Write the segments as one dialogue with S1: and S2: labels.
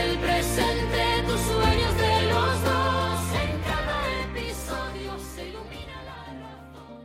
S1: el presente, tus sueños de los dos. En cada episodio se ilumina la razón.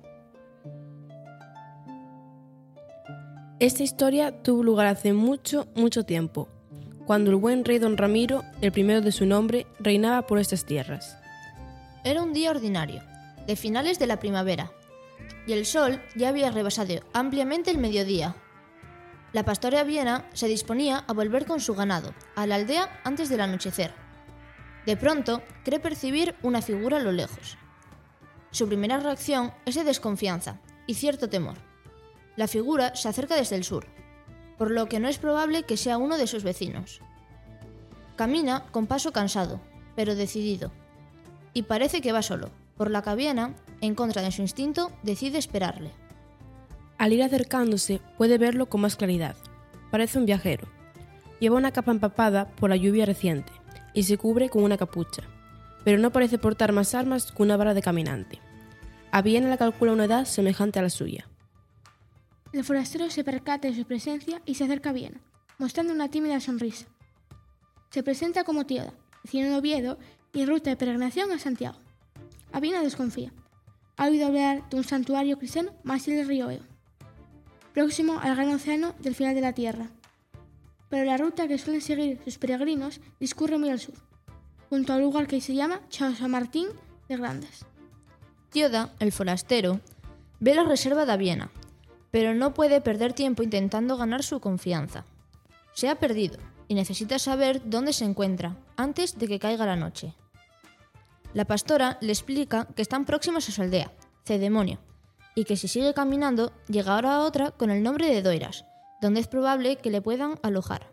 S2: Esta historia tuvo lugar hace mucho, mucho tiempo, cuando el buen rey don Ramiro, el primero de su nombre, reinaba por estas tierras.
S3: Era un día ordinario, de finales de la primavera, y el sol ya había rebasado ampliamente el mediodía. La pastora Aviena se disponía a volver con su ganado a la aldea antes del anochecer. De pronto, cree percibir una figura a lo lejos. Su primera reacción es de desconfianza y cierto temor. La figura se acerca desde el sur, por lo que no es probable que sea uno de sus vecinos. Camina con paso cansado, pero decidido, y parece que va solo, por la que Aviena, en contra de su instinto, decide esperarle.
S2: Al ir acercándose, puede verlo con más claridad. Parece un viajero. Lleva una capa empapada por la lluvia reciente y se cubre con una capucha, pero no parece portar más armas que una vara de caminante. Aviena le calcula una edad semejante a la suya.
S4: El forastero se percata de su presencia y se acerca a Aviena, mostrando una tímida sonrisa. Se presenta como Tíoda, vecino de Oviedo y en ruta de peregrinación a Santiago. Aviena desconfía. Ha oído hablar de un santuario cristiano más allá del río Eo, próximo al gran océano del final de la tierra. Pero la ruta que suelen seguir sus peregrinos discurre muy al sur, junto a un lugar que se llama Chao San Martín de Grandas.
S3: Tíoda, el forastero, ve la reserva de Aviena, pero no puede perder tiempo intentando ganar su confianza. Se ha perdido y necesita saber dónde se encuentra antes de que caiga la noche. La pastora le explica que están próximos a su aldea, Cedemonio, y que si sigue caminando llegará a otra con el nombre de Doiras, donde es probable que le puedan alojar.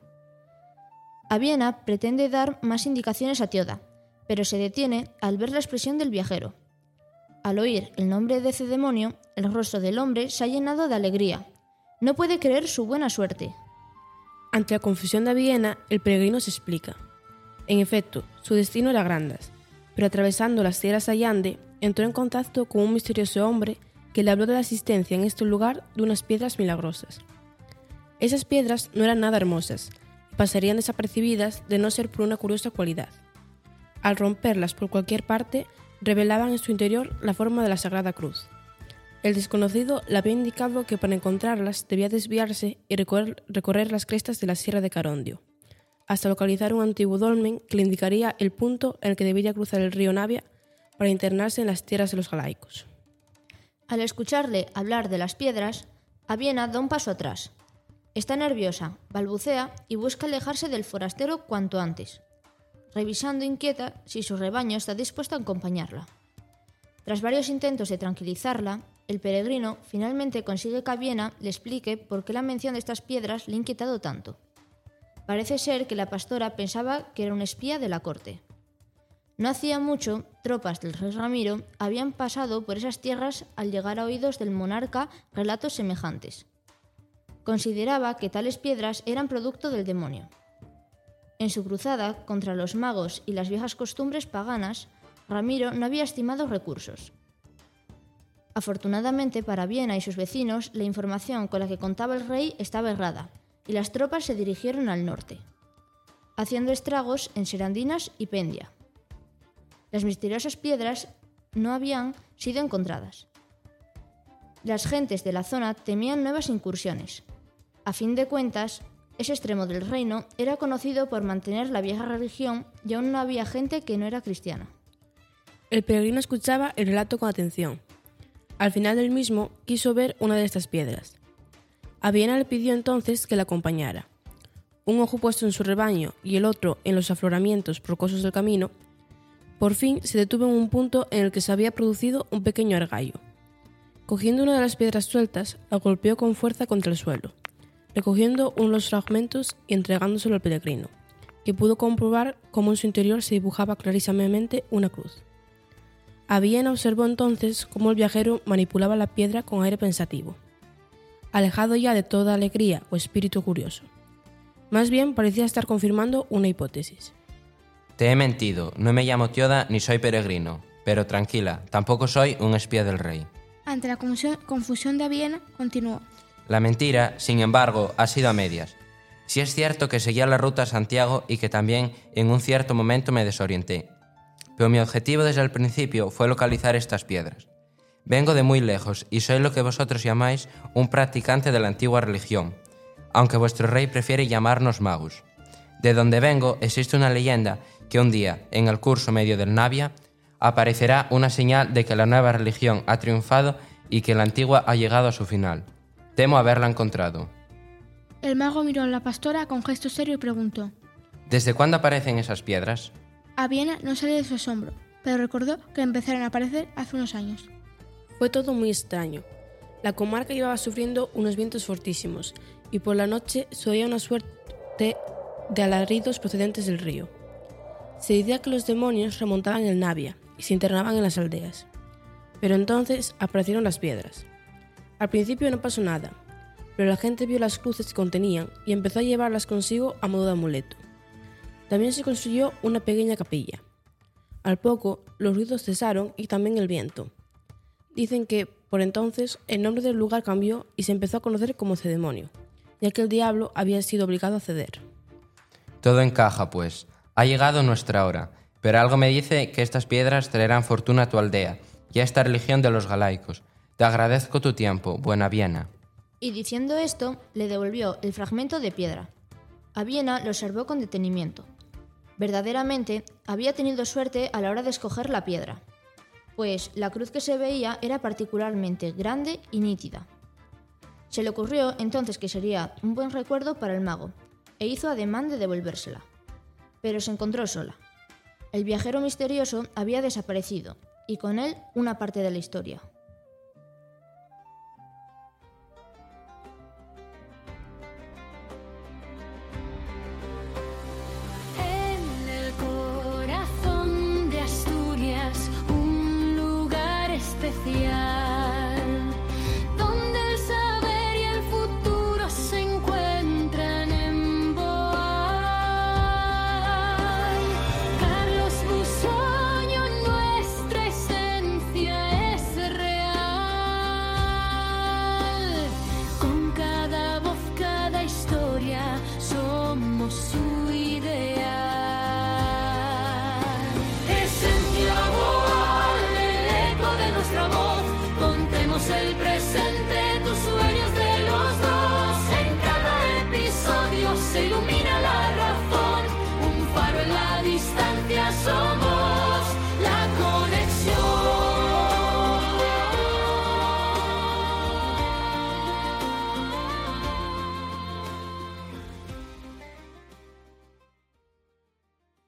S3: Aviena pretende dar más indicaciones a Tíoda, pero se detiene al ver la expresión del viajero. Al oír el nombre de Cedemonio, el rostro del hombre se ha llenado de alegría. No puede creer su buena suerte.
S2: Ante la confusión de Aviena, el peregrino se explica. En efecto, su destino era Grandas, pero atravesando las tierras allande, entró en contacto con un misterioso hombre que le habló de la existencia en este lugar de unas piedras milagrosas. Esas piedras no eran nada hermosas y pasarían desapercibidas de no ser por una curiosa cualidad. Al romperlas por cualquier parte, revelaban en su interior la forma de la Sagrada Cruz. El desconocido le había indicado que para encontrarlas debía desviarse y recorrer las crestas de la Sierra de Carondio, hasta localizar un antiguo dolmen que le indicaría el punto en el que debería cruzar el río Navia para internarse en las tierras de los galaicos.
S3: Al escucharle hablar de las piedras, Aviena da un paso atrás. Está nerviosa, balbucea y busca alejarse del forastero cuanto antes, revisando inquieta si su rebaño está dispuesto a acompañarla. Tras varios intentos de tranquilizarla, el peregrino finalmente consigue que Aviena le explique por qué la mención de estas piedras le ha inquietado tanto. Parece ser que la pastora pensaba que era un espía de la corte. No hacía mucho, tropas del rey Ramiro habían pasado por esas tierras al llegar a oídos del monarca relatos semejantes. Consideraba que tales piedras eran producto del demonio. En su cruzada contra los magos y las viejas costumbres paganas, Ramiro no había estimado recursos. Afortunadamente para Aviena y sus vecinos, la información con la que contaba el rey estaba errada, y las tropas se dirigieron al norte, haciendo estragos en Serandinas y Pendia. Las misteriosas piedras no habían sido encontradas. Las gentes de la zona temían nuevas incursiones. A fin de cuentas, ese extremo del reino era conocido por mantener la vieja religión y aún no había gente que no era cristiana.
S2: El peregrino escuchaba el relato con atención. Al final del mismo, quiso ver una de estas piedras. Aviena le pidió entonces que la acompañara. Un ojo puesto en su rebaño y el otro en los afloramientos rocosos del camino, por fin se detuvo en un punto en el que se había producido un pequeño argallo. Cogiendo una de las piedras sueltas, la golpeó con fuerza contra el suelo, recogiendo uno de los fragmentos y entregándoselo al peregrino, que pudo comprobar cómo en su interior se dibujaba clarísimamente una cruz. Aviena observó entonces cómo el viajero manipulaba la piedra con aire pensativo, alejado ya de toda alegría o espíritu curioso. Más bien parecía estar confirmando una hipótesis.
S5: Te he mentido, no me llamo Tíoda ni soy peregrino, pero tranquila, tampoco soy un espía del rey.
S4: Ante la confusión de Aviena, continuó.
S5: La mentira, sin embargo, ha sido a medias. Sí es cierto que seguía la ruta a Santiago y que también en un cierto momento me desorienté. Pero mi objetivo desde el principio fue localizar estas piedras. Vengo de muy lejos y soy lo que vosotros llamáis un practicante de la antigua religión, aunque vuestro rey prefiere llamarnos magos. De donde vengo existe una leyenda que un día, en el curso medio del Navia, aparecerá una señal de que la nueva religión ha triunfado y que la antigua ha llegado a su final. Temo haberla encontrado.
S4: El mago miró a la pastora con gesto serio y preguntó.
S5: ¿Desde cuándo aparecen esas piedras?
S4: A Viena no salió de su asombro, pero recordó que empezaron a aparecer hace unos años.
S2: Fue todo muy extraño. La comarca llevaba sufriendo unos vientos fortísimos y por la noche se oía una suerte de alaridos procedentes del río. Se decía que los demonios remontaban el Navia y se internaban en las aldeas. Pero entonces aparecieron las piedras. Al principio no pasó nada, pero la gente vio las cruces que contenían y empezó a llevarlas consigo a modo de amuleto. También se construyó una pequeña capilla. Al poco, los ruidos cesaron y también el viento. Dicen que, por entonces, el nombre del lugar cambió y se empezó a conocer como Cedemonio, ya que el diablo había sido obligado a ceder.
S5: Todo encaja, pues. Ha llegado nuestra hora, pero algo me dice que estas piedras traerán fortuna a tu aldea y a esta religión de los galaicos. Te agradezco tu tiempo, buena Viena.
S3: Y diciendo esto, le devolvió el fragmento de piedra. A Viena lo observó con detenimiento. Verdaderamente, había tenido suerte a la hora de escoger la piedra, pues la cruz que se veía era particularmente grande y nítida. Se le ocurrió entonces que sería un buen recuerdo para el mago, e hizo ademán de devolvérsela. Pero se encontró sola. El viajero misterioso había desaparecido, y con él una parte de la historia.
S1: En el corazón de Asturias, un lugar especial, donde el saber y el futuro se encuentran en Boal. Carlos Busoño, nuestra esencia es real. Con cada voz, cada historia, somos